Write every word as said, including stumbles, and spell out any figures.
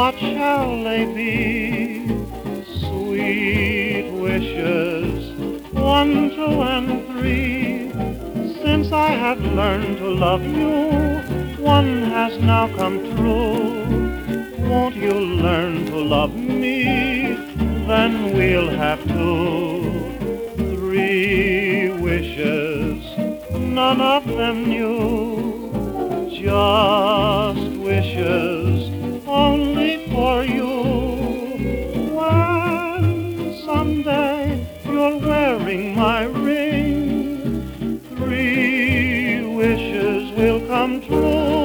what shall they be? Sweet wishes, one, two, and three. Since I have learned to love you, one has now come true. Won't you learn to love me? Then we'll have two. Three wishes, none of them new. Just wishes only for you. When someday you're wearing my ring, three wishes will come true.